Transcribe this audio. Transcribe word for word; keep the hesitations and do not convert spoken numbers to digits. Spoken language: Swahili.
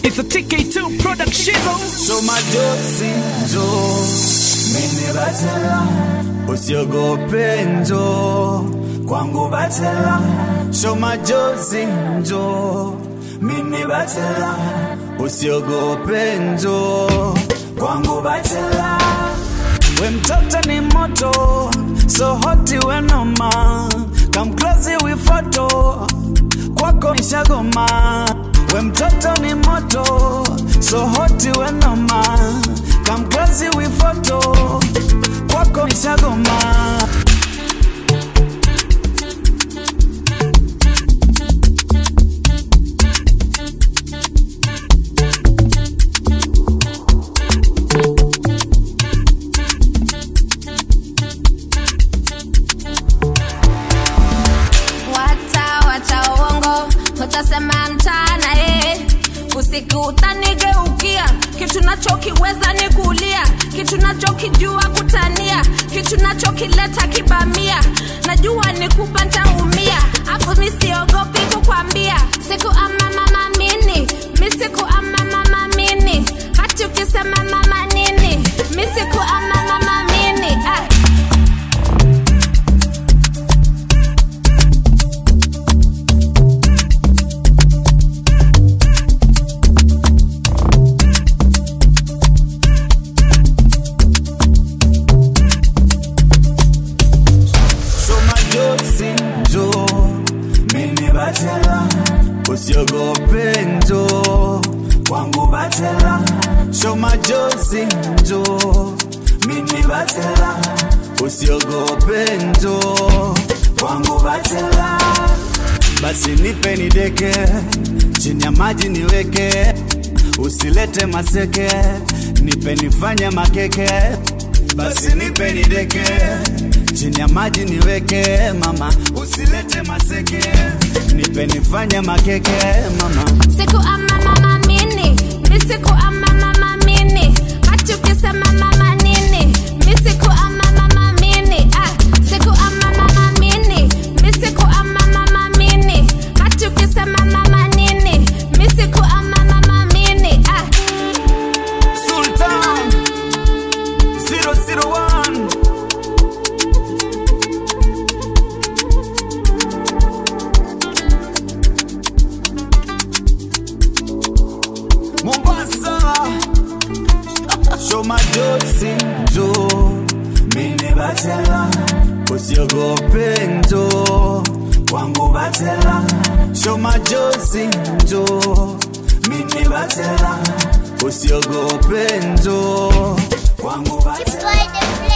It's a T K two production. So majozi njo mimi batela usiogope njo kwangu batela. So majozi njo mimi batela usiogope njo kwangu batela. We mtoto ni moto, so hoti we noma. Come close we photo, kwako nishagoma. We mtoto ni moto, so hoti we noma. Come close we photo, kwako nishagoma. Utasema mchana eh, usiku utanigeukia. Kitu nachokiweza ni kulia, kitu nachokijua kutania, kitu nachokileta kibamia. Najua nikupa nitaumia, hapo mimi siogopi kukwambia. Siku ama mama mini, mimi siku ama mama mini. Hata ukisema mama nini, mimi siku ama mama mini ah. Usiogope njo kwangu batela. So majozi njo mimi batela usiogope njo kwangu batela. Basi nipe nideke chini ya maji niweke, usilete maseke, nipe nifanye makeke. Basi nipe nideke chini ya maji niweke mama, usilete maseke, nipe nifanye makeke mama. Siku ama mama mini, mi siku ama mama mini. Hata ukisema mama nini, mi siku ama mama mini ah. Siku ama mama mini, mi siku ama mama mini. Hata ukisema mama nini, mi siku ama mama mini ah. Sultan zero zero one Mombasa. So majozi njo mimi batela usiogope njo kwangu batela. So majozi njo mimi batela usiogope njo kwangu batela.